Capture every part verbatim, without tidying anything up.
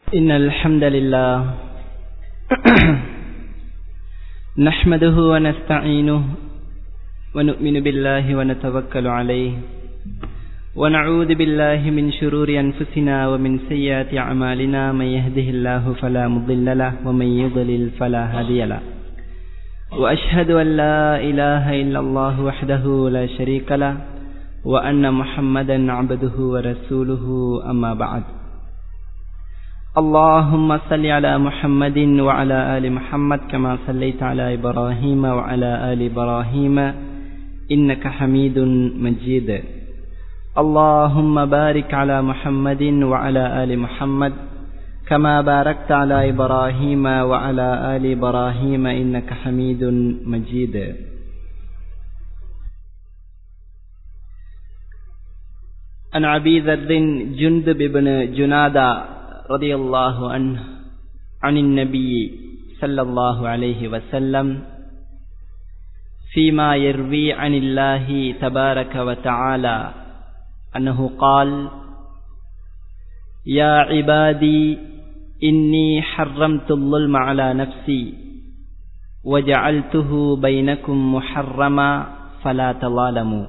إن الحمد لله نحمده ونستعينه ونؤمن بالله ونتوكل عليه ونعوذ بالله من شرور أنفسنا ومن سيئات أعمالنا من يهده الله فلا مضل له ومن يضلل فلا هادي له وأشهد أن لا إله إلا الله وحده لا شريك له وأن محمدا عبده ورسوله أما بعد اللهم صل على محمد وعلى آل محمد كما صليت على إبراهيم وعلى آل إبراهيم إنك حميد مجيد اللهم بارك على محمد وعلى آل محمد كما باركت على إبراهيم وعلى آل إبراهيم إنك حميد مجيد. عن أبي ذر جندب بن جنادة رضي الله عنه عن النبي صلى الله عليه وسلم فيما يروي عن الله تبارك وتعالى أنه قال: يا عبادي إني حرمت الظلم على نفسي وجعلته بينكم محرما فلا تظالموا.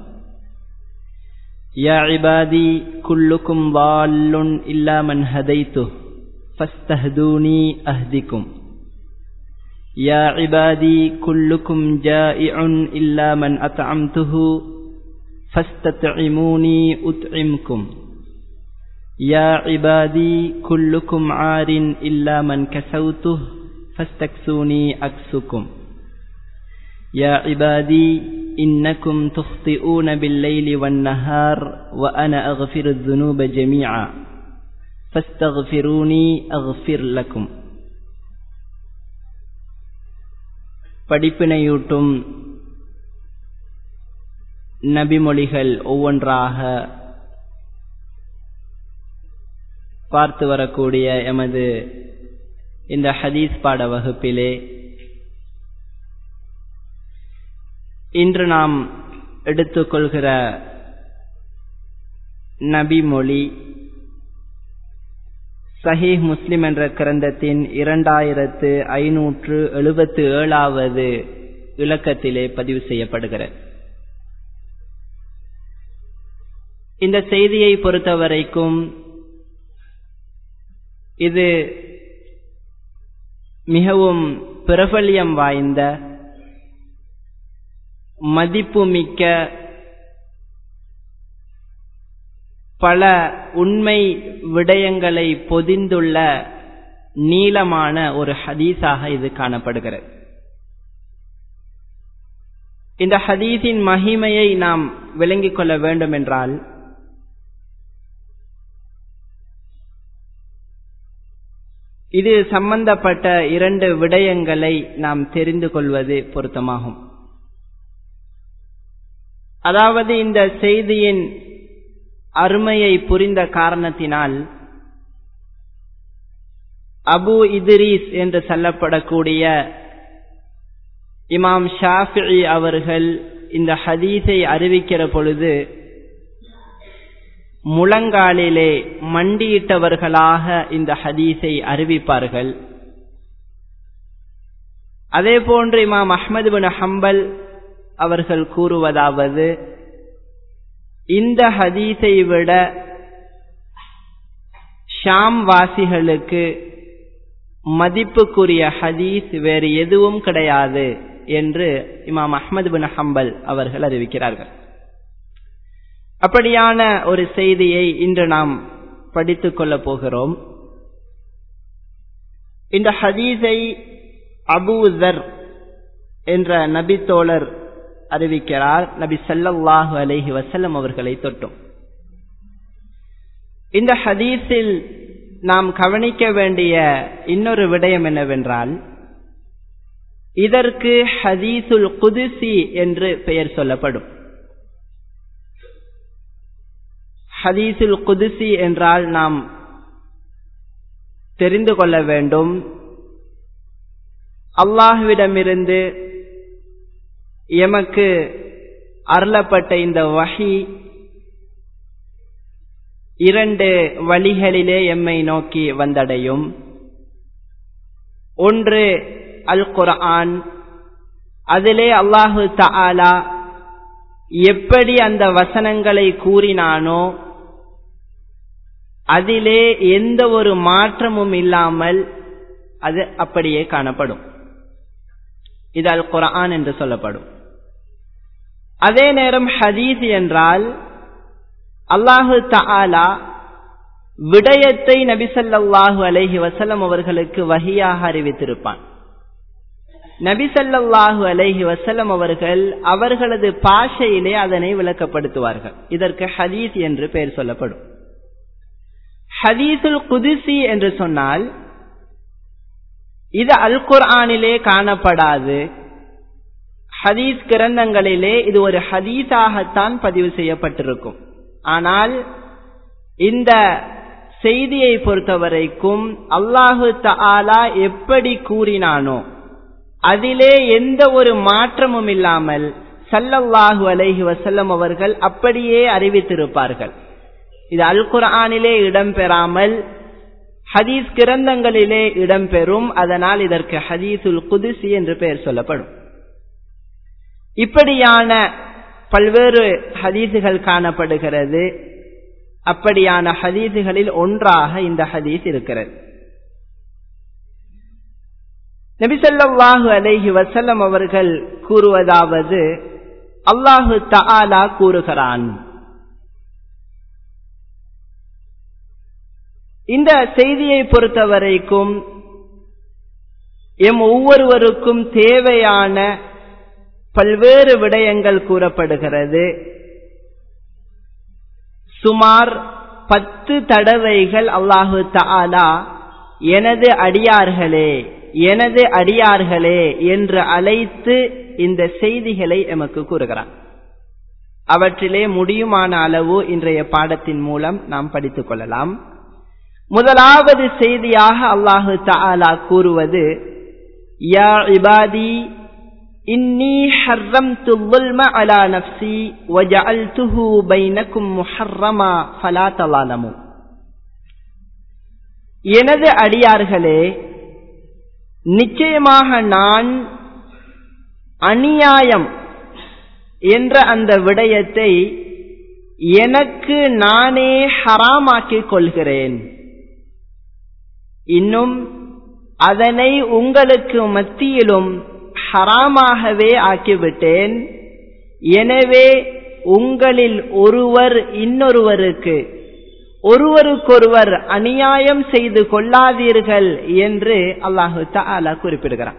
يا عبادي كلكم ضال إلا من هديته فاستهدوني أهدكم. يا عبادي كلكم جائع إلا من أطعمته فاستطعموني أطعمكم. يا عبادي كلكم عار إلا من كسوته فاستكسوني أكسكم. يا عبادي إنكم تخطئون بالليل والنهار وأنا أغفر الذنوب جميعا فاستغفروني أغفر لكم. படிப்பினையூட்டும் நபிமொழிகள் ஒவ்வொன்றாக பார்த்து வரக்கூடிய எமது இந்த ஹதீஸ் பாட வகுப்பிலே இன்று நாம் எடுத்துக்கொள்கிற நபிமொழி சஹீஹ் முஸ்லிம் என்ற கிரந்தத்தின் இரண்டாயிரத்து ஐநூற்று எழுபத்து ஏழாவது இலக்கத்திலே பதிவு செய்யப்படுகிறது. இந்த செய்தியை பொறுத்தவரைக்கும் இது மிகவும் பிரபல்யம் வாய்ந்த மதிப்புமிக்க பல உண்மை விடயங்களை பொதிந்துள்ள நீளமான ஒரு ஹதீஸாக இது காணப்படுகிறது. இந்த ஹதீஸின் மகிமையை நாம் விளங்கிக் கொள்ள வேண்டும் என்றால் இது சம்பந்தப்பட்ட இரண்டு விடயங்களை நாம் தெரிந்து கொள்வது பொருத்தமாகும். அதாவது இந்த செய்தியின் அருமையை புரிந்த காரணத்தினால் அபு இத்ரீஸ் என்று சொல்லப்படக்கூடிய இமாம் ஷாஃபிஈ அவர்கள் இந்த ஹதீஸை அறிவிக்கிற பொழுது முழங்காலிலே மண்டியிட்டவர்களாக இந்த ஹதீஸை அறிவிப்பார்கள். அதே போன்று இமாம் அஹ்மது பின் ஹம்பல் அவர்கள் கூறுவதாவது, இந்த ஹதீஸை விட ஷாம் வாசிகளுக்கு மதிப்புக்குரிய ஹதீஸ் வேறு எதுவும் கிடையாது என்று இமாம் அஹ்மது பின் ஹம்பல் அவர்கள் அறிவிக்கிறார்கள். அப்படியான ஒரு செய்தியை இன்று நாம் படித்துக் கொள்ளப் போகிறோம். இந்த ஹதீஸை அபூ ஸர் என்ற நபி தோழர் அறிவிக்கிறார், நபி ஸல்லல்லாஹு அலைஹி வஸல்லம் அவர்களை தொட்டும். இந்த ஹதீஸில் நாம் கவனிக்க வேண்டிய இன்னொரு விடயம் என்னவென்றால், இதற்கு ஹதீஸுல் குதுசி என்று பெயர் சொல்லப்படும். ஹதீஸுல் குதுசி என்றால் நாம் தெரிந்து கொள்ள வேண்டும், அல்லாஹ்விடமிருந்து எமக்கு அருளப்பட்ட இந்த வஹி இரண்டு வழிகளிலே எம்மை நோக்கி வந்தடையும். ஒன்று அல் குர்ஆன். அதிலே அல்லாஹு தஆலா எப்படி அந்த வசனங்களை கூறினானோ அதிலே எந்த ஒரு மாற்றமும் இல்லாமல் அது அப்படியே காணப்படும். இது அல் குர்ஆன் என்று சொல்லப்படும். அதே நேரம் ஹதீஸ் என்றால் அல்லாஹு தஆலா விடயத்தை நபி ஸல்லல்லாஹு அலைஹி வஸல்லம் அவர்களுக்கு வஹியாக அறிவித்திருப்பான். நபி ஸல்லல்லாஹு அலைஹி வஸல்லம் அவர்கள் அவர்களது பாஷையிலே அதனை விளக்கப்படுத்துவார்கள். இதற்கு ஹதீஸ் என்று பெயர் சொல்லப்படும். ஹதீஸுல் குதுசி என்று சொன்னால் இது அல் குர்ஆனிலே காணப்படாது. ஹதீஸ் கிரந்தங்களிலே இது ஒரு ஹதீஸாகத்தான் பதிவு செய்யப்பட்டிருக்கும். ஆனால் இந்த செய்தியை பொறுத்தவரைக்கும் அல்லாஹு தஆலா எப்படி கூறினானோ அதிலே எந்த ஒரு மாற்றமும் இல்லாமல் ஸல்லல்லாஹு அலைஹி வஸல்லம் அவர்கள் அப்படியே அறிவித்திருப்பார்கள். இது அல் குர்ஆனிலே இடம்பெறாமல் ஹதீஸ் கிரந்தங்களிலே இடம்பெறும். அதனால் இதற்கு ஹதீஸுல் குதுசி என்று பெயர் சொல்லப்படும். இப்படியான பல்வேறு ஹதீஸுகள் காணப்படுகிறது. அப்படியான ஹதீஸுகளில் ஒன்றாக இந்த ஹதீஸ் இருக்கிறது. நபி ஸல்லல்லாஹு அலைஹி வஸல்லம் அவர்கள் கூறுவதாவது, அல்லாஹு தஆலா கூறுகிறான். இந்த செய்தியை பொறுத்தவரைக்கும் எம் ஒவ்வொருவருக்கும் தேவையான பல்வேறு விடயங்கள் கூறப்படுகிறது. சுமார் பத்து தடவைகள் அல்லாஹு தஆலா எனது அடியார்களே எனது அடியார்களே என்று அழைத்து இந்த செய்திகளை எமக்கு கூறுகிறான். அவற்றிலே முடியுமான அளவு இன்றைய பாடத்தின் மூலம் நாம் படித்துக் கொள்ளலாம். முதலாவது செய்தியாக அல்லாஹு தஆலா கூறுவது, யா இபாதி இன்னி ஹர்ரம்து ظுல்ம அலா நஃப்ஸி வஜஅல்துஹு பைனக்கும் முஹர்ரமா ஃபலா தலாலமு. எனது அடியார்களே, நிச்சயமாக நான் அநியாயம் என்ற அந்த விடயத்தை எனக்கு நானே ஹராமாக்கிக் கொள்கிறேன். இன்னும் அதனை உங்களுக்கு மத்தியிலும் ஹராமாகவே ஆக்கிவிட்டேன். எனவே உங்களில் ஒருவர் இன்னொருவருக்கு ஒருவருக்கொருவர் அநியாயம் செய்து கொள்ளாதீர்கள் என்று அல்லாஹு தஆலா குறிப்பிடுகிறான்.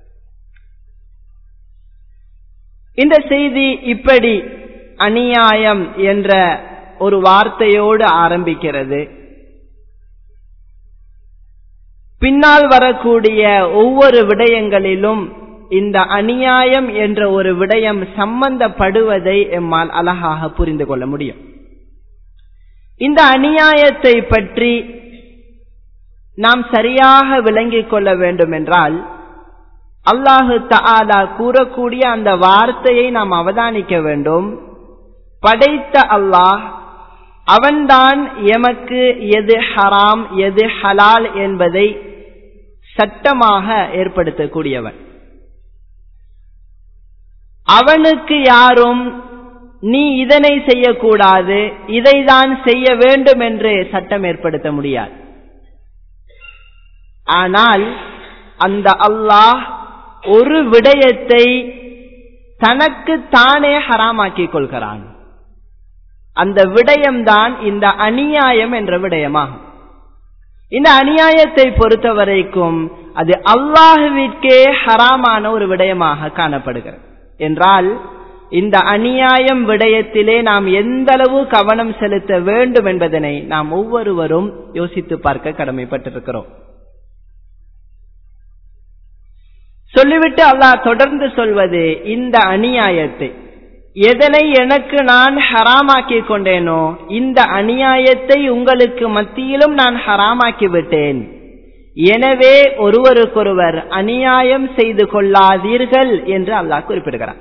இந்த செய்தி இப்படி அநியாயம் என்ற ஒரு வார்த்தையோடு ஆரம்பிக்கிறது. பின்னால் வரக்கூடிய ஒவ்வொரு விடயங்களிலும் இந்த அநியாயம் என்ற ஒரு விடயம் சம்பந்தப்படுவதை எம்மால் அழகாக புரிந்து கொள்ள முடியும். இந்த அநியாயத்தை பற்றி நாம் சரியாக விளங்கிக் கொள்ள வேண்டும் என்றால் அல்லாஹு தஆலா கூறக்கூடிய அந்த வார்த்தையை நாம் அவதானிக்க வேண்டும். படைத்த அல்லாஹ் அவன்தான் எமக்கு எது ஹராம் எது ஹலால் என்பதை சட்டமாக ஏற்படுத்தக்கூடியவன். அவனுக்கு யாரும் நீ இதனை செய்யக்கூடாது இதைதான் செய்ய வேண்டும் என்று சட்டம் ஏற்படுத்த முடியாது. ஆனால் அந்த அல்லாஹ் ஒரு விடயத்தை தனக்கு தானே ஹராமாக்கிக் கொள்கிறான். அந்த விடயம்தான் இந்த அநியாயம் என்ற விடயமாகும். இந்த அநியாயத்தை பொறுத்தவரைக்கும் அது அல்லாஹ்விற்கே ஹராமான ஒரு விடயமாக காணப்படுகிறது. என்றால் இந்த அநியாயம் விடயத்திலே நாம் எந்த அளவு கவனம் செலுத்த வேண்டும் என்பதனை நாம் ஒவ்வொருவரும் யோசித்து பார்க்க கடமைப்பட்டிருக்கிறோம். சொல்லிவிட்டு அல்லாஹ் தொடர்ந்து சொல்வது, இந்த அநியாயத்தை எதனை எனக்கு நான் ஹராமாக்கிக் கொண்டேனோ இந்த அநியாயத்தை உங்களுக்கு மத்தியிலும் நான் ஹராமாக்கி விட்டேன். எனவே ஒருவருக்கொருவர் அநியாயம் செய்து கொள்ளாதீர்கள் என்று அல்லாஹ் குறிப்பிடுகிறார்.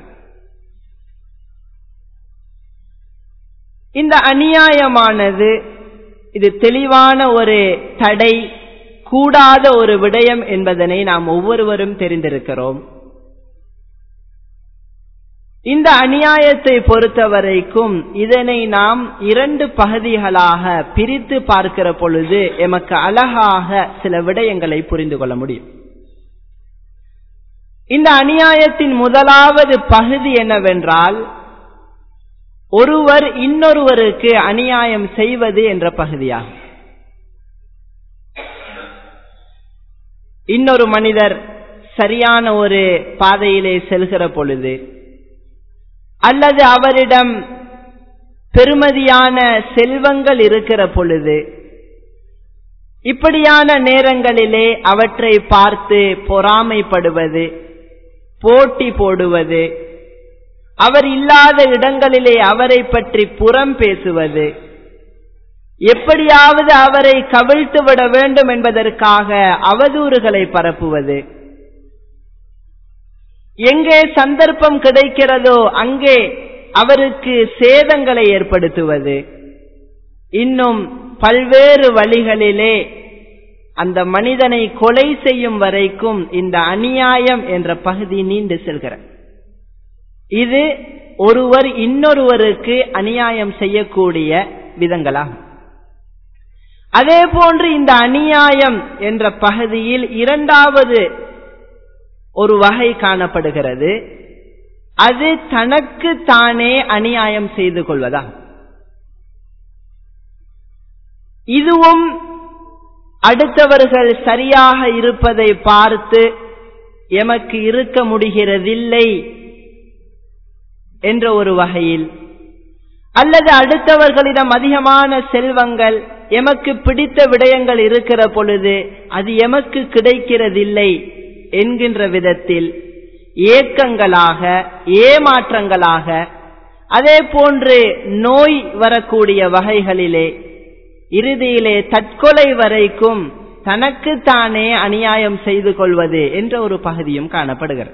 இந்த அநியாயமானது இது தெளிவான ஒரு தடை, கூடாத ஒரு விடயம் என்பதனை நாம் ஒவ்வொருவரும் தெரிந்திருக்கிறோம். இந்த அநியாயத்தை பொறுத்தவரைக்கும் இதனை நாம் இரண்டு பகுதிகளாக பிரித்து பார்க்கிற பொழுது எமக்கு அழகாக சில விடயங்களை புரிந்து கொள்ள முடியும். இந்த அநியாயத்தின் முதலாவது பகுதி என்னவென்றால், ஒருவர் இன்னொருவருக்கு அநியாயம் செய்வது என்ற பகுதியாகும். இன்னொரு மனிதர் சரியான ஒரு பாதையிலே செல்கிற பொழுது, அல்லது அவரிடம் பெருமதியான செல்வங்கள் இருக்கிற பொழுது, இப்படியான நேரங்களிலே அவற்றை பார்த்து பொறாமைப்படுவது, போட்டி போடுவது, அவர் இல்லாத இடங்களிலே அவரை பற்றி புறம் பேசுவது, எப்படியாவது அவரை கவிழ்த்து விட வேண்டும் என்பதற்காக அவதூறுகளை பரப்புவது, எங்கே சந்தர்ப்பம் கிடைக்கிறதோ அங்கே அவருக்கு சேதங்களை ஏற்படுத்துவது, இன்னும் பல்வேறு வழிகளிலே அந்த மனிதனை கொலை செய்யும் வரைக்கும் இந்த அநியாயம் என்ற பகுதி நீண்டு செல்கிறது. இது ஒருவர் இன்னொருவருக்கு அநியாயம் செய்யக்கூடிய விதங்களாகும். அதே போன்று இந்த அநியாயம் என்ற பகுதியில் இரண்டாவது ஒரு வகை காணப்படுகிறது. அது தனக்கு தானே அநியாயம் செய்து கொள்வதா. இதுவும் அடுத்தவர்கள் சரியாக இருப்பதை பார்த்து எமக்கு இருக்க முடிகிறதில்லை என்ற ஒரு வகையில், அல்லது அடுத்தவர்களிடம் அதிகமான செல்வங்கள், எமக்கு பிடித்த விடயங்கள் இருக்கிற பொழுது அது எமக்கு கிடைக்கிறதில்லை என்கின்ற விதத்தில் ஏக்கங்களாக, ஏமாற்றங்களாக, அதே போன்று நோய் வரக்கூடிய வகைகளிலே இறுதியிலே தற்கொலை வரைக்கும் தனக்கு தானே அநியாயம் செய்து கொள்வது என்ற ஒரு பகுதியும் காணப்படுகிறது.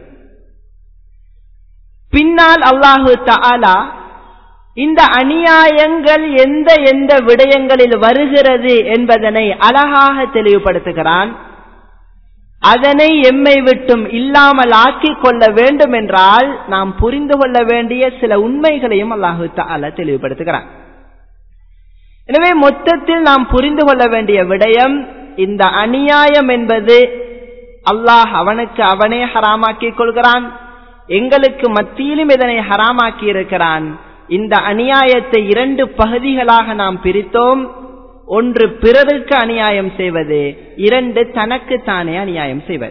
பின்னால் அல்லாஹு தஆலா இந்த அநியாயங்கள் எந்த எந்த விடயங்களில் வருகிறது என்பதனை அழகாக தெளிவுபடுத்துகிறான். அதனை எம்மை விட்டும் இல்லாமல் ஆக்கிக் கொள்ள வேண்டும் என்றால் நாம் புரிந்து கொள்ள வேண்டிய சில உண்மைகளையும் அல்லாஹு தஆலா தெளிவுபடுத்துகிறான். எனவே மொத்தத்தில் நாம் புரிந்து கொள்ள வேண்டிய விடயம், இந்த அநியாயம் என்பது அல்லாஹ் அவனுக்கு அவனே ஹராமாக்கிக் கொள்கிறான், எங்களுக்கு மத்தியிலும் இதனை ஹராமாக்கி இருக்கிறான். இந்த அநியாயத்தை இரண்டு பகுதிகளாக நாம் பிரித்தோம். ஒன்று பிறருக்கு அநியாயம் செய்வது, இரண்டு தனக்கு தானே அநியாயம் செய்வது.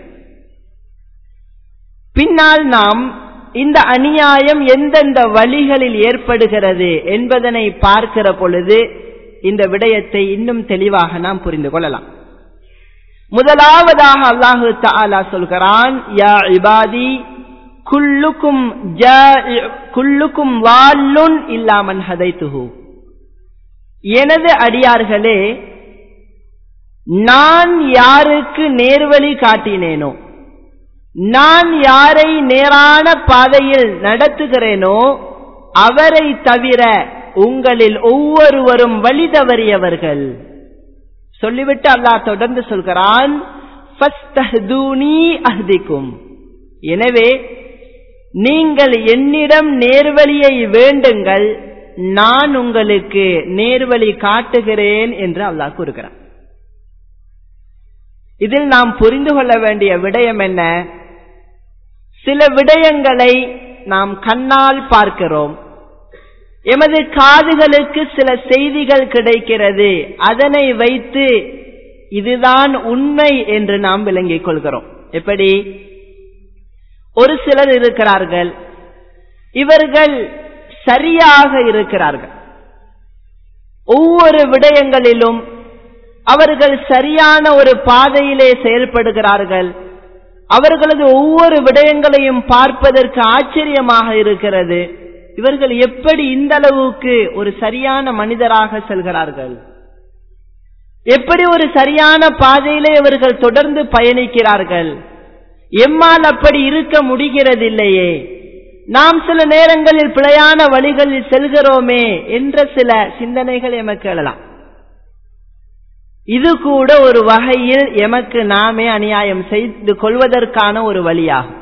பின்னால் நாம் இந்த அநியாயம் எந்தெந்த வழிகளில் ஏற்படுகிறது என்பதனை பார்க்கிற பொழுது இந்த விடயத்தை இன்னும் தெளிவாக நாம் புரிந்து கொள்ளலாம். முதலாவதாக அல்லாஹு தஆலா சொல்கிறான், யா இபாதி குல்லுக்கும் ஜாஇ குல்லுக்கும் வால்லுன் இல்லா மன் ஹதைதுஹு. எனது அடியார்களே, நான் யாருக்கு நேர்வழி காட்டினேனோ, நான் யாரை நேரான பாதையில் நடத்துகிறேனோ அவரை தவிர உங்களில் ஒவ்வொருவரும் வழி தவறியவர்கள். சொல்லிவிட்டு அல்லாஹ் தொடர்ந்து சொல்கிறான், ஃபஸ்தஹ்தூனி அஹ்திக்கும். எனவே நீங்கள் என்னிடம் நேர்வழியை வேண்டுங்கள், நான் உங்களுக்கு நேர்வழி காட்டுகிறேன் என்று அல்லாஹ் கூறுகிறான். இதில் நாம் புரிந்து கொள்ள வேண்டிய விடயம் என்ன? சில விடயங்களை நாம் கண்ணால் பார்க்கிறோம், எமது காதுகளுக்கு சில செய்திகள் கிடைக்கிறது, அதனை வைத்து இதுதான் உண்மை என்று நாம் விளங்கிக் கொள்கிறோம். எப்படி? ஒரு சிலர் இருக்கிறார்கள், இவர்கள் சரியாக இருக்கிறார்கள், ஒவ்வொரு விடயங்களிலும் அவர்கள் சரியான ஒரு பாதையிலே செயல்படுகிறார்கள், அவர்களது ஒவ்வொரு விடயங்களையும் பார்ப்பதற்கு ஆச்சரியமாக இருக்கிறது. இவர்கள் எப்படி இந்த அளவுக்கு ஒரு சரியான மனிதராக செல்கிறார்கள்? எப்படி ஒரு சரியான பாதையிலே இவர்கள் தொடர்ந்து பயணிக்கிறார்கள்? எம்மால் அப்படி இருக்க முடிகிறதில்லையே, நாம் சில நேரங்களில் பிழையான வழிகளில் செல்கிறோமே என்ற சில சிந்தனைகள் எமக்கு எழலாம். இது கூட ஒரு வகையில் எமக்கு நாமே அநியாயம் செய்து கொள்வதற்கான ஒரு வழியாகும்.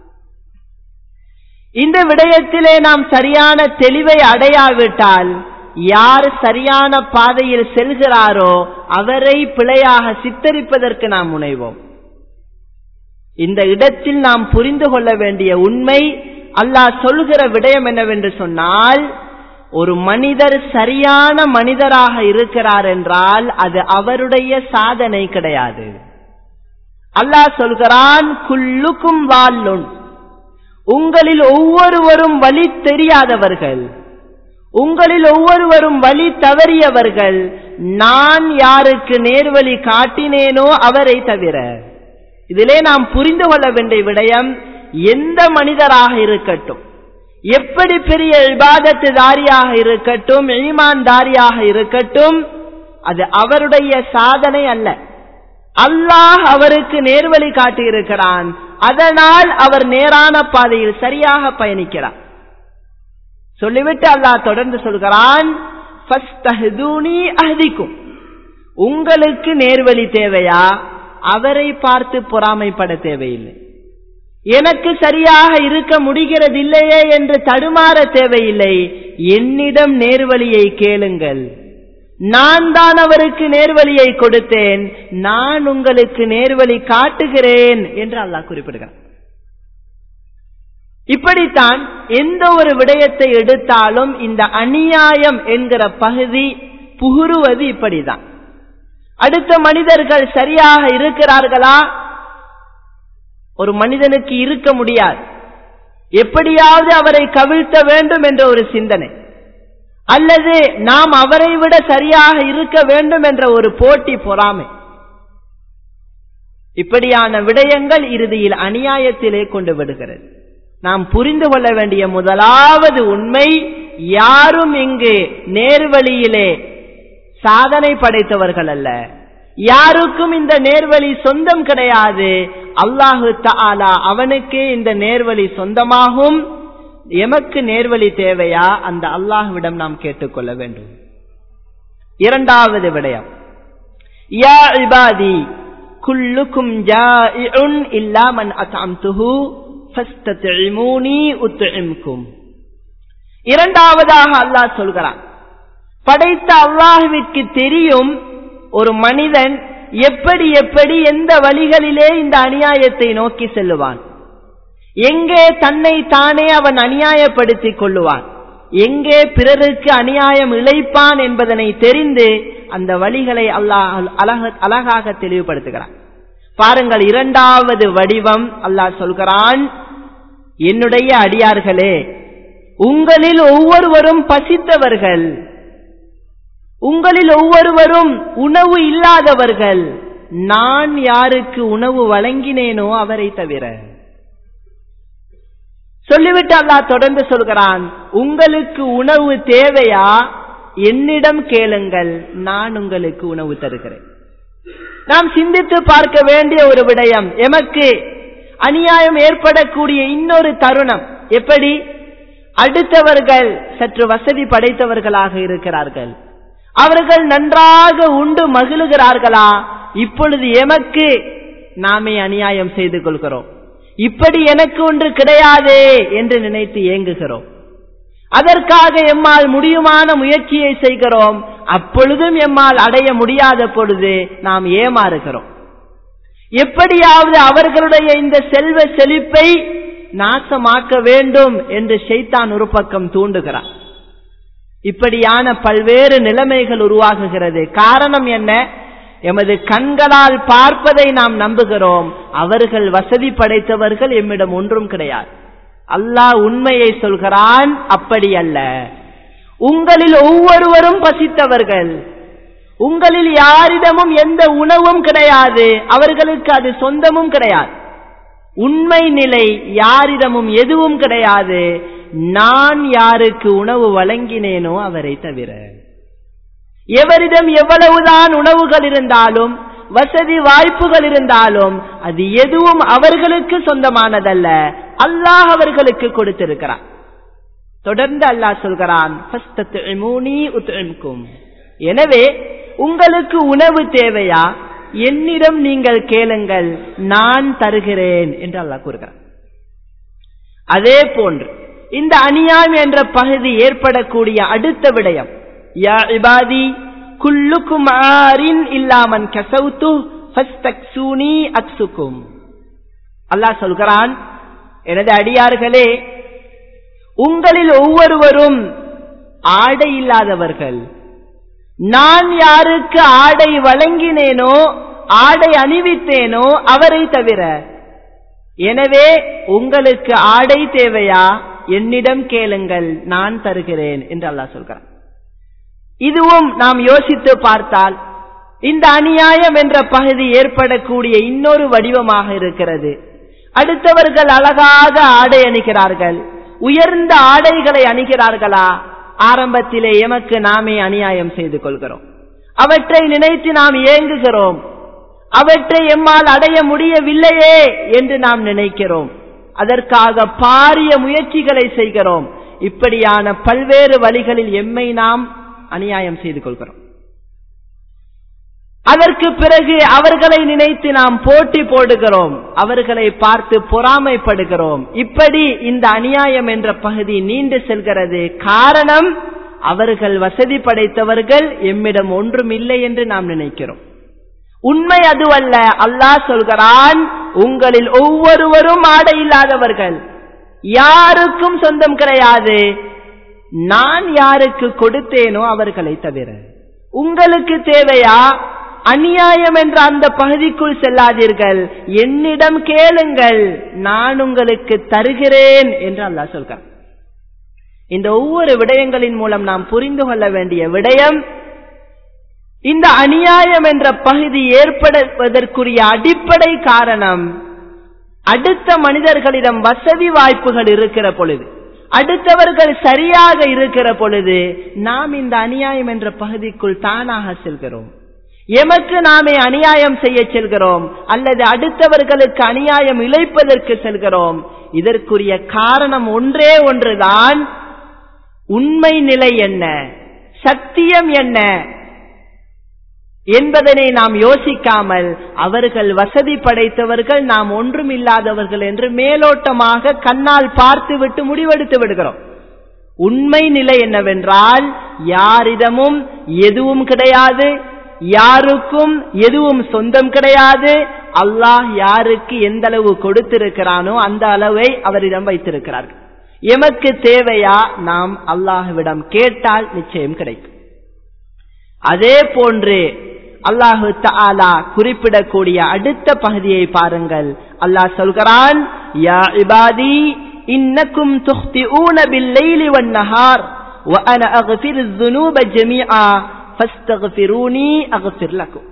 இந்த விடயத்திலே நாம் சரியான தெளிவை அடையாவிட்டால் யார் சரியான பாதையில் செல்கிறாரோ அவரை பிழையாக சித்தரிப்பதற்கு நாம் முனைவோம். இந்த இடத்தில் நாம் புரிந்து கொள்ள வேண்டிய உண்மை, அல்லாஹ் சொல்கிற விடயம் என்னவென்று சொன்னால், ஒரு மனிதர் சரியான மனிதராக இருக்கிறார் என்றால் அது அவருடைய சாதனை கிடையாது. அல்லாஹ் சொல்கிறான், குல்லுக்கும் வால்லுன், உங்களில் ஒவ்வொருவரும் வழி தெரியாதவர்கள், உங்களில் ஒவ்வொருவரும் வழி தவறியவர்கள், நான் யாருக்கு நேர்வழி காட்டினேனோ அவரை தவிர. இதிலே நாம் புரிந்து கொள்ள வேண்டிய விடயம், எந்த மனிதராக இருக்கட்டும், எப்படி பெரிய இபாதத்து தாரியாக இருக்கட்டும், ஈமான் தாரியாக இருக்கட்டும், அது அவருடைய சாதனை அல்ல. அல்லாஹ் அவருக்கு நேர்வழி காட்டியிருக்கிறான், அதனால் அவர் நேரான பாதையில் சரியாக பயணிக்கிறார். சொல்லிவிட்டு அல்லாஹ் தொடர்ந்து சொல்கிறான், ஃபஸ்தஹ்தூனி அஹ்திக்கும், உங்களுக்கு நேர்வழி தேவையா, அவரை பார்த்து பொறாமைப்பட தேவையில்லை. எனக்கு சரியாக இருக்க முடிகிறது இல்லையே என்று தடுமாற தேவையில்லை. என்னிடம் நேர்வழியை கேளுங்கள், நான் தான் அவருக்கு நேர்வழியை கொடுத்தேன், நான் உங்களுக்கு நேர்வழி காட்டுகிறேன் என்று அல்லாஹ் குறிப்பிடுகிறார். இப்படித்தான் எந்த ஒரு விடயத்தை எடுத்தாலும் இந்த அநியாயம் என்கிற பகுதி புகுருவது இப்படிதான். அடுத்த மனிதர்கள் சரியாக இருக்கிறார்களா, ஒரு மனிதனுக்கு இருக்க முடியாது. எப்படியாவது அவரை கவிழ்த்த வேண்டும் என்ற ஒரு சிந்தனை, அல்லது நாம் அவரை விட சரியாக இருக்க வேண்டும் என்ற ஒரு போட்டி, பொறாமை, இப்படியான விடயங்கள் இறுதியில் அநியாயத்திலே கொண்டு விடுகிறது. நாம் புரிந்து கொள்ள வேண்டிய முதலாவது உண்மை, யாரும் இங்கு நேர்வழியிலே சாதனை படைத்தவர்கள் அல்ல, யாருக்கும் இந்த நேர்வழி சொந்தம் கிடையாது. அல்லாஹு தஆலா அவனுக்கே இந்த நேர்வழி சொந்தமாகும். எமக்கு நேர்வழி தேவையா, அந்த அல்லாஹ்விடம் நாம் கேட்டுக்கொள்ள வேண்டும். இரண்டாவது விடயம், யா இபாதி குல்லுக்கும் ஜாஇஉன் இல்லா மன் அத்அம்துஹு ஃபஸ்தத்இமூனி உத்இம்கும். இரண்டாவதாக அல்லாஹ் சொல்கிறான், படைத்த அல்லாஹ்விற்கு தெரியும் ஒரு மனிதன் எப்படி எப்படி எந்த வழிகளிலே இந்த அநியாயத்தை நோக்கி செல்லுவான், எங்கே தன்னை தானே அவன் அநியாயப்படுத்திக் கொள்ளுவான், எங்கே பிறருக்கு அநியாயம் இழைப்பான் என்பதனை தெரிந்து அந்த வழிகளை அல்லாஹ் அழகாக தெளிவுபடுத்துகிறான். பாருங்கள், இரண்டாவது வடிவம் அல்லாஹ் சொல்கிறான், என்னுடைய அடியார்களே, உங்களில் ஒவ்வொருவரும் பசித்தவர்கள், உங்களில் ஒவ்வொருவரும் உணவு இல்லாதவர்கள், நான் யாருக்கு உணவு வழங்கினேனோ அவரை தவிர. சொல்லிவிட்டு அல்லாஹ் தொடர்ந்து சொல்கிறான், உங்களுக்கு உணவு தேவையா, என்னிடம் கேளுங்கள், நான் உங்களுக்கு உணவு தருகிறேன். நாம் சிந்தித்து பார்க்க வேண்டிய ஒரு விடயம், எமக்கு அநியாயம் ஏற்படக்கூடிய இன்னொரு தருணம். எப்படி? அடுத்தவர்கள் சற்று வசதி படைத்தவர்களாக இருக்கிறார்கள், அவர்கள் நன்றாக உண்டு மகிழுகிறார்களா, இப்பொழுது எமக்கு நாமே அநியாயம் செய்து கொள்கிறோம், இப்படி எனக்கு ஒன்று கிடையாதே என்று நினைத்து ஏங்குகிறோம். அதற்காக எம்மால் முடியுமான முயற்சியை செய்கிறோம், அப்பொழுதும் எம்மால் அடைய முடியாத பொழுது நாம் ஏமாறுகிறோம். எப்படியாவது அவர்களுடைய இந்த செல்வ செழிப்பை நாசமாக்க வேண்டும் என்று ஷைத்தான் ஒரு பக்கம் தூண்டுகிறான். இப்படியான பல்வேறு நிலைமைகள் உருவாகுகிறது. காரணம் என்ன? எமது கண்களால் பார்ப்பதை நாம் நம்புகிறோம், அவர்கள் வசதி படைத்தவர்கள், எம்மிடம் ஒன்றும் கிடையாது. அல்லாஹ் உண்மையை சொல்கிறான், அப்படி அல்ல. உங்களில் ஒவ்வொருவரும் பசித்தவர்கள், உங்களில் யாரிடமும் எந்த உணவும் கிடையாது, அவர்களுக்கு அது சொந்தமும் கிடையாது. உண்மை நிலை, யாரிடமும் எதுவும் கிடையாது, நான் யாருக்கு உணவு வழங்கினேனோ அவரை தவிர. எவரிடம் எவ்வளவுதான் உணவுகள் இருந்தாலும், வசதி வாய்ப்புகள் இருந்தாலும், அது எதுவும் அவர்களுக்கு சொந்தமானதல்ல, அல்லாஹ் அவர்களுக்கு கொடுத்திருக்கிறான். தொடர்ந்து அல்லாஹ் சொல்கிறான், ஃபஸ்தத்இமூனி உத்இம்கும். எனவே உங்களுக்கு உணவு தேவையா, என்னிடம் நீங்கள் கேளுங்கள், நான் தருகிறேன் என்று அல்லாஹ் கூறுகிறார். அதே போன்று இந்த அநியாயம் என்ற பகுதி ஏற்படக்கூடிய அடுத்த விடயம், யா இபாதி குல்லுக்கும் ஆரின் இல்லாமன் கஸௌது ஃபஸ்தக்ஸூனி அக்ஸுக்கும். அல்லாஹ் சொல்கிறான், எனது அடியார்களே, உங்களில் ஒவ்வொருவரும் ஆடை இல்லாதவர்கள். நான் யாருக்கு ஆடை வழங்கினேனோ, ஆடை அணிவித்தேனோ அவரை தவிர. எனவே உங்களுக்கு ஆடை தேவையா, என்னிடம் கேளுங்கள், நான் தருகிறேன் என்று அல்லாஹ் சொல்கிறான். இதுவும் நாம் யோசித்து பார்த்தால் இந்த அநியாயம் என்ற பகுதி ஏற்படக்கூடிய இன்னொரு வடிவமாக இருக்கிறது. அடுத்தவர்கள் அழகாக ஆடை அணிகிறார்கள், உயர்ந்த ஆடைகளை அணிகிறார்களா, ஆரம்பத்திலே எமக்கு நாமே அநியாயம் செய்து கொள்கிறோம். அவற்றை நினைத்து நாம் ஏங்குகிறோம். அவற்றை எம்மால் அடைய முடியவில்லையே என்று நாம் நினைக்கிறோம். அதற்காக பாரிய முயற்சிகளை செய்கிறோம். இப்படியான பல்வேறு வழிகளில் எம்மை நாம் அநியாயம் செய்து கொள்கிறோம். அதற்கு பிறகு அவர்களை நினைத்து நாம் போட்டி போடுகிறோம், அவர்களை பார்த்து பொறாமைப்படுகிறோம். இப்படி இந்த அநியாயம் என்ற பகுதி நீண்டு செல்கிறது. காரணம், அவர்கள் வசதி படைத்தவர்கள், எம்மிடம் ஒன்றும் இல்லை என்று நாம் நினைக்கிறோம். உண்மை அதுவல்ல. அல்லாஹ் சொல்கிறான், உங்களில் ஒவ்வொருவரும் ஆடை இல்லாதவர்கள், யாருக்கும் சொந்தம் கிடையாது. நான் யாருக்கு கொடுத்தேனோ அவர்களை தவிர. உங்களுக்கு தேவையா, அநியாயம் என்ற அந்த பகுதிக்குள் செல்லாதீர்கள், என்னிடம் கேளுங்கள், நான் உங்களுக்கு தருகிறேன் என்று அல்லாஹ் சொல்கிறார். இந்த ஒவ்வொரு விடயங்களின் மூலம் நாம் புரிந்து கொள்ள வேண்டிய விடயம், இந்த அநியாயம் என்ற பகுதி ஏற்படுவதற்குரிய அடிப்படை காரணம், அடுத்த மனிதர்களிடம் வசதி வாய்ப்புகள் இருக்கிற பொழுது, அடுத்தவர்கள் சரியாக இருக்கிற பொழுது நாம் இந்த அநியாயம் என்ற பகுதிக்குள் தானாக செல்கிறோம். எமக்கு நாமே அநியாயம் செய்ய செல்கிறோம், அல்லது அடுத்தவர்களுக்கு அநியாயம் இழைப்பதற்கு செல்கிறோம். இதற்குரிய காரணம் ஒன்றே ஒன்றுதான். உண்மை நிலை என்ன, சத்தியம் என்ன என்பதனை நாம் யோசிக்காமல், அவர்கள் வசதி படைத்தவர்கள், நாம் ஒன்றும் இல்லாதவர்கள் என்று மேலோட்டமாக கண்ணால் பார்த்துவிட்டு முடிவெடுத்து விடுகிறோம். உண்மை நிலை என்னவென்றால், யாரிடமும் எதுவும் கிடையாது, யாருக்கும் எதுவும் சொந்தம் கிடையாது. அல்லாஹ் யாருக்கு எந்த அளவு கொடுத்திருக்கிறானோ அந்த அளவை அவரிடம் வைத்திருக்கிறார்கள். எமக்கு தேவையா, நாம் அல்லாஹ்விடம் கேட்டால் நிச்சயம் கிடைக்கும். அதே போன்று அல்லாஹு தஆலா குறிப்பிடக்கூடிய அடுத்த பகுதியை பாருங்கள். அல்லாஹ் சொல்கிறான், யா இபாதி இன்னக்கும் துக்திஊன பில்லைலி வன்னஹார் வ அன அக்ஃபிருஸ் ஸுனூப ஜமீஆ ஃபஸ்தக்ஃபிரூனி அக்ஃபிர் லக்கும்.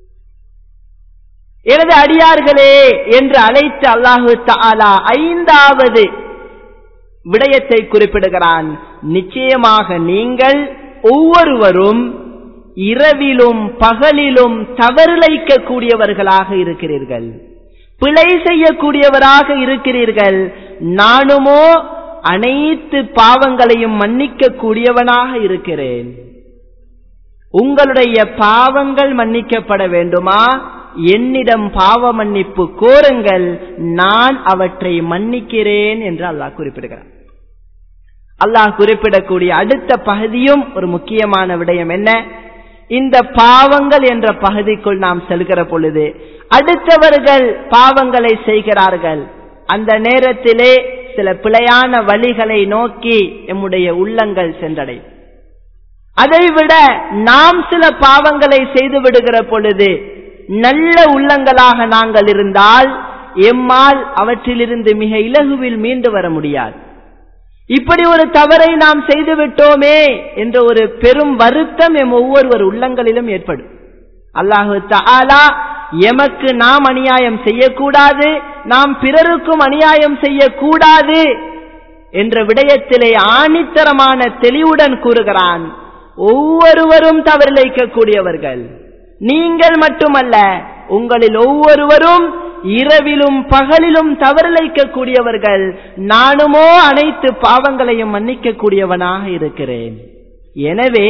எனது அடியார்களே என்று அழைத்து அல்லாஹு தஆலா ஐந்தாவது விடயத்தை குறிப்பிடுகிறான். நிச்சயமாக நீங்கள் ஒவ்வொருவரும் இரவிலும் பகலிலும் தவறிழைக்க கூடியவர்களாக இருக்கிறீர்கள், பிழை செய்யக்கூடியவராக இருக்கிறீர்கள். நானுமோ அனைத்து பாவங்களையும் மன்னிக்க கூடியவனாக இருக்கிறேன். உங்களுடைய பாவங்கள் மன்னிக்கப்பட வேண்டுமா, என்னிடம் பாவ மன்னிப்பு கோருங்கள், நான் அவற்றை மன்னிக்கிறேன் என்று அல்லாஹ் குறிப்பிடுகிறார். அல்லாஹ் குறிப்பிடக்கூடிய அடுத்த பகுதியும் ஒரு முக்கியமான விடயம் என்ன, இந்த பாவங்கள் என்ற பகுதிக்குள் நாம் செல்கிற பொழுது அடுத்தவர்கள் பாவங்களை செய்கிறார்கள். அந்த நேரத்திலே சில பிழையான வழிகளை நோக்கி எம்முடைய உள்ளங்கள் சென்றடையும். அதைவிட நாம் சில பாவங்களை செய்து விடுகிற பொழுது நல்ல உள்ளங்களாக நாங்கள் இருந்தால் எம்மால் அவற்றிலிருந்து மிக இலகுவில் மீண்டு வர முடியாது. இப்படி ஒரு தவறை நாம் செய்து விட்டோமே என்ற ஒரு பெரும் வருத்தம் எம் ஒவ்வொருவர் உள்ளங்களிலும் ஏற்படும். அல்லாஹு தஆலா எமக்கு நாம் அநியாயம் செய்யக்கூடாது, நாம் பிறருக்கும் அநியாயம் செய்யக்கூடாது என்ற விடயத்திலே ஆணித்தரமான தெளிவுடன் கூறுகிறான். ஒவ்வொருவரும் தவறிழைக்க கூடியவர்கள், நீங்கள் மட்டுமல்ல, உங்களில் ஒவ்வொருவரும் இரவிலும் பகலிலும் தவறிழைக்க கூடியவர்கள். நானுமோ அனைத்து பாவங்களையும் மன்னிக்க கூடியவனாக இருக்கிறேன். எனவே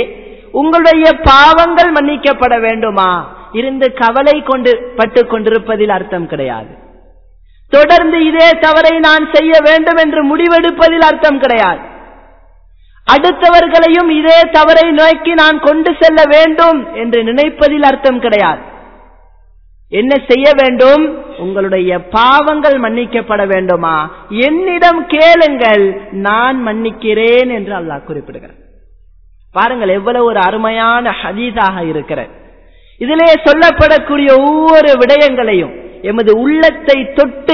உங்களுடைய பாவங்கள் மன்னிக்கப்பட வேண்டுமா இருந்து கவலை கொண்டு பட்டு கொண்டிருப்பதில் அர்த்தம் கிடையாது. தொடர்ந்து இதே தவறை நான் செய்ய வேண்டும் என்று முடிவெடுப்பதில் அர்த்தம் கிடையாது. அடுத்தவர்களையும் இதே தவறை நோக்கி நான் கொண்டு செல்ல வேண்டும் என்று நினைப்பதில் அர்த்தம் கிடையாது. என்ன செய்ய வேண்டும்? உங்களுடைய பாவங்கள் மன்னிக்கப்பட வேண்டுமா, என்னிடம் கேளுங்கள், நான் மன்னிக்கிறேன் என்று அல்லாஹ் குறிப்பிடுகிறார். பாருங்கள் எவ்வளவு ஒரு அருமையான ஹதீஸாக இருக்கிறது. இதிலே சொல்லப்படக்கூடிய ஒவ்வொரு விடயங்களையும் எமது உள்ளத்தை தொட்டு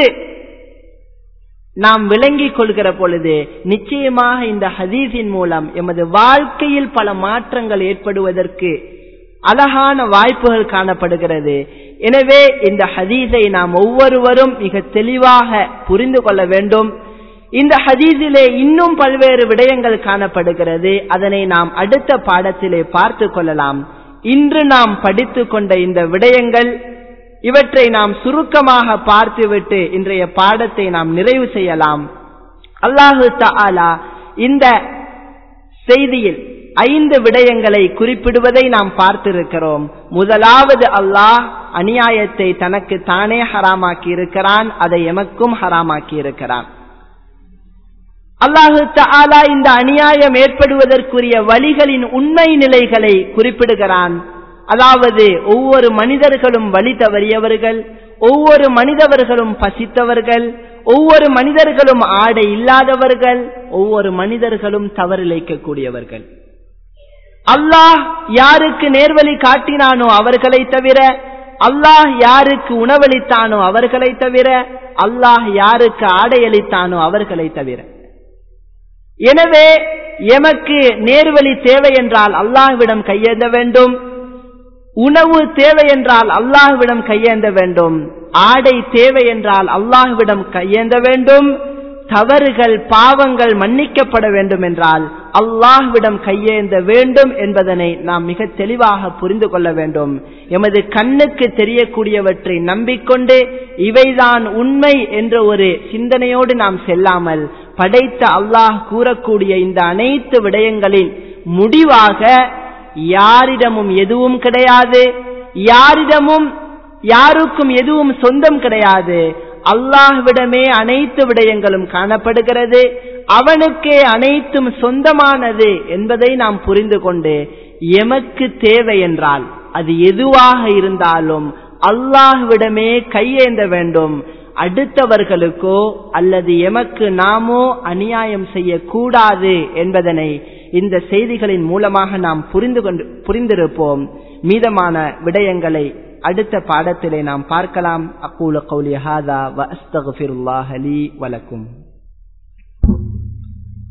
நாம் விளங்கிக் கொள்கிற பொழுது நிச்சயமாக இந்த ஹதீஸின் மூலம் எமது வாழ்க்கையில் பல மாற்றங்கள் ஏற்படுவதற்கு அழகான வாய்ப்புகள் காணப்படுகிறது. எனவே இந்த ஹதீஸை நாம் ஒவ்வொருவரும் மிக தெளிவாக புரிந்து கொள்ள வேண்டும். இந்த ஹதீஸிலே இன்னும் பல்வேறு விடயங்கள் காணப்படுகிறது. அதனை நாம் அடுத்த பாடத்திலே பார்த்து கொள்ளலாம். இன்று நாம் படித்து கொண்ட இந்த விடயங்கள் இவற்றை நாம் சுருக்கமாக பார்த்துவிட்டு இன்றைய பாடத்தை நாம் நிறைவு செய்யலாம். அல்லாஹு தஆலா இந்த செய்தியில் ஐந்து விடயங்களை குறிப்பிடுவதை நாம் பார்த்திருக்கிறோம். முதலாவது, அல்லாஹ் அநியாயத்தை தனக்கு தானே ஹராமாக்கி இருக்கிறான், அதை எமக்கும் ஹராமாக்கி இருக்கிறான். அல்லாஹு தஆலா இந்த அநியாயம் ஏற்படுவதற்குரிய வழிகளின் உண்மை நிலைகளை குறிப்பிடுகிறான். அதாவது ஒவ்வொரு மனிதர்களும் வழி தவறியவர்கள், ஒவ்வொரு மனிதர்களும் பசித்தவர்கள், ஒவ்வொரு மனிதர்களும் ஆடை இல்லாதவர்கள், ஒவ்வொரு மனிதர்களும் தவறிழைக்கக்கூடியவர்கள். அல்லாஹ் யாருக்கு நேர்வழி காட்டினானோ அவர்களை தவிர, அல்லாஹ் யாருக்கு உணவளித்தானோ அவர்களை தவிர, அல்லாஹ் யாருக்கு ஆடையளித்தானோ அவர்களை தவிர. எனவே எமக்கு நேர்வழி தேவை என்றால் அல்லாஹ்விடம் கையேந்த வேண்டும், உணவு தேவை என்றால் அல்லாஹ்விடம் கையேந்த வேண்டும், ஆடை தேவை என்றால் அல்லாஹ்விடம் கையேந்த வேண்டும், தவறுகள் பாவங்கள் மன்னிக்கப்பட வேண்டும் என்றால் அல்லாஹ்விடம் கையேந்த வேண்டும் என்பதனை நாம் மிக தெளிவாக புரிந்து கொள்ள வேண்டும். எமது கண்ணுக்கு தெரியக்கூடியவற்றை நம்பிக்கொண்டு இவைதான் உண்மை என்ற ஒரு சிந்தனையோடு நாம் செல்லாமல், படைத்த அல்லாஹ் கூறக்கூடிய இந்த அனைத்து விடயங்களின் முடிவாக யாரிடமும் எதுவும் கிடையாது, யாரிடமும் யாருக்கும் எதுவும் சொந்தம் கிடையாது, அல்லாஹ்விடமே அனைத்து விடயங்களும் காணப்படுகிறது, அவனுக்கே அனைத்தும் சொந்தமானது என்பதை நாம் புரிந்து கொண்டு எமக்கு தேவை என்றால் அது எதுவாக இருந்தாலும் அல்லாஹ்விடமே கையேந்த வேண்டும். அடுத்தவர்களுக்கோ அல்லது எமக்கு நாமோ அநியாயம் செய்யக்கூடாது என்பதனை இந்த செய்திகளின் மூலமாக நாம் புரிந்து கொண்டு புரிந்திருப்போம். மீதமான விடயங்களை அடுத்த பாடத்திலே நாம் பார்க்கலாம். அக்கூலு கௌலி ஹாதா வ அஸ்தக்ஃபிருல்லாஹ லீ வ லக்கும்.